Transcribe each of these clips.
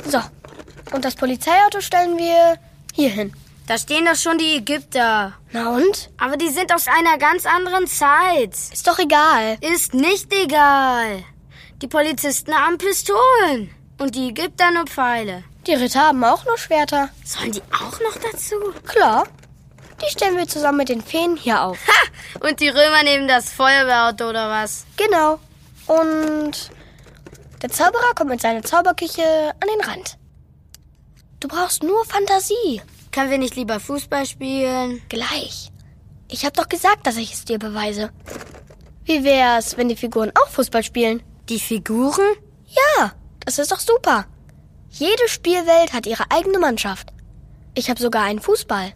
So, und das Polizeiauto stellen wir hier hin. Da stehen doch schon die Ägypter. Na und? Aber die sind aus einer ganz anderen Zeit. Ist doch egal. Ist nicht egal. Die Polizisten haben Pistolen und die Ägypter nur Pfeile. Die Ritter haben auch nur Schwerter. Sollen die auch noch dazu? Klar. Die stellen wir zusammen mit den Feen hier auf. Ha! Und die Römer nehmen das Feuerwehrauto oder was? Genau. Und der Zauberer kommt mit seiner Zauberküche an den Rand. Du brauchst nur Fantasie. Können wir nicht lieber Fußball spielen? Gleich. Ich hab doch gesagt, dass ich es dir beweise. Wie wär's, wenn die Figuren auch Fußball spielen? Die Figuren? Ja, das ist doch super. Jede Spielwelt hat ihre eigene Mannschaft. Ich habe sogar einen Fußball.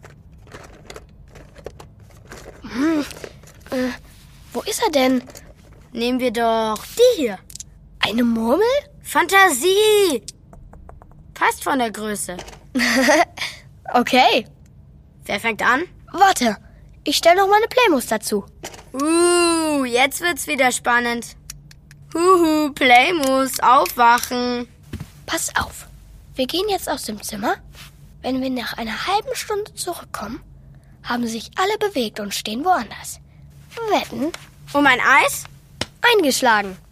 Wo ist er denn? Nehmen wir doch die hier. Eine Murmel? Fantasie! Passt von der Größe. Okay. Wer fängt an? Warte, ich stelle noch meine Playmos dazu. Jetzt wird's wieder spannend. Playmus, aufwachen. Pass auf, wir gehen jetzt aus dem Zimmer. Wenn wir nach einer halben Stunde zurückkommen, haben sich alle bewegt und stehen woanders. Wetten? Um ein Eis? Eingeschlagen.